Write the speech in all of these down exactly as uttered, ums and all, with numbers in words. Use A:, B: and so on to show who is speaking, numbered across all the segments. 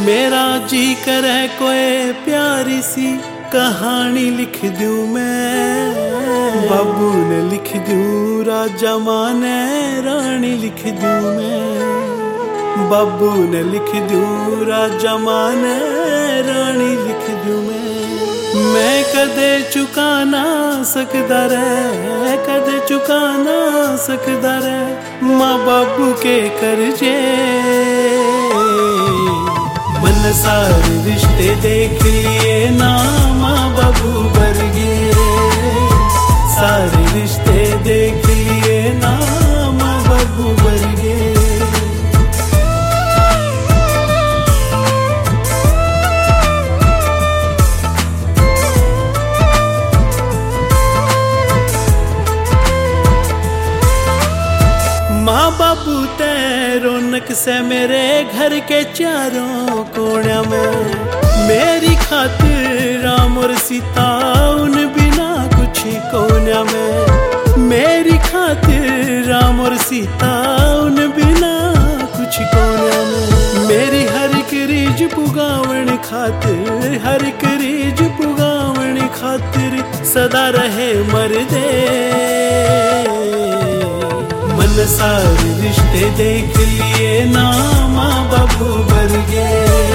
A: मेरा जी करे कोई प्यारी सी कहानी लिख दूं मैं, बाबू ने लिख दूं, राजा माने रानी लिख दूं मैं, बाबू ने लिख दूं, राजा माने रानी लिख दूं मैं। मैं कदे चुका ना सकदा रे, कदे चुका ना सकदा रे माँ बाबू के कर्जे। मन सारे रिश्ते देख लिए ना माँ बाबू वर्गे, सारे रिश्ते देख लिए ना माँ बाबू वर्गे। माँ बाबू ते रौनक से मेरे घर के चारों कोणा में, मेरी खातिर राम और सीता उन बिना कुछ कोना में, मेरी खातिर राम और सीता उन बिना कुछ कोना में। मेरी हर एक रीज पुगावण खातिर, हर एक रीज पुगावण खातिर सदा रहे मर्दे। मन सारे रिश्ते देख लिए ना माँ बाबू वर्गे,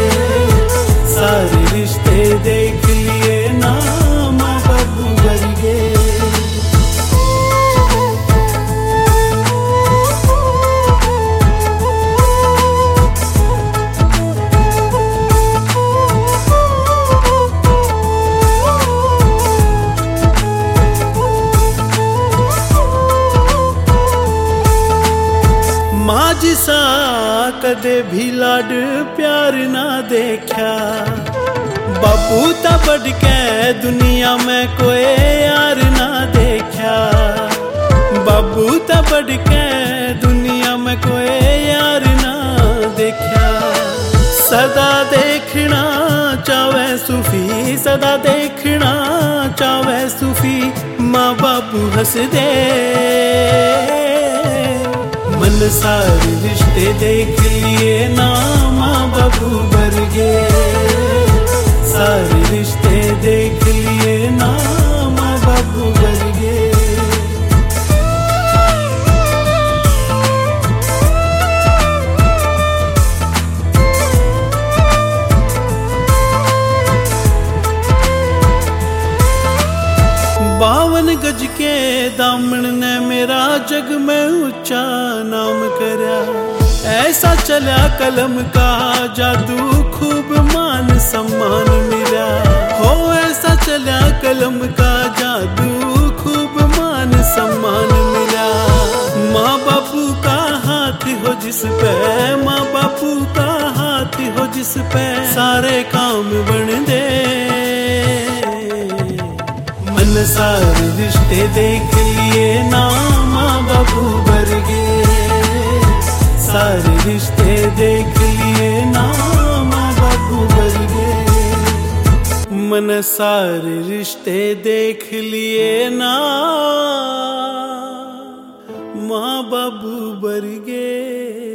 A: सारे रिश्ते देख लिए ना माँ बाबू वर्गे। माँ जिसा कदे भी लाड प्यार ना देखा, बाबू ता बढ़ के दुनिया में कोई यार ना देखा, बाबू ता बढ़ के दुनिया में कोई यार ना देखा। सदा देखना चावे सूफी, सदा देखना चावे सूफी माँ बाबू हंस दे। मन सारे रिश्ते देख लिए ना माँ बाबू वर्गे, सारे रिश्ते देख लिए ना माँ बाबू वर्गे। बावन गज के दामन ने मेरा जग में ऊंचा नाम करया, ऐसा चला कलम का जादू खूब मान सम्मान मिला, हो ऐसा चला कलम का जादू खूब मान सम्मान मिला। माँ बापू का हाथ हो जिस पे, माँ बापू का हाथ हो जिस पे सारे काम बन दे। मन सारे रिश्ते देख लिए ना माँ बाबू वर्गे, सारे रिश्ते देख लिए ना माँ बाबू वर्गे। मन सारे रिश्ते देख लिए ना माँ बाबू वर्गे।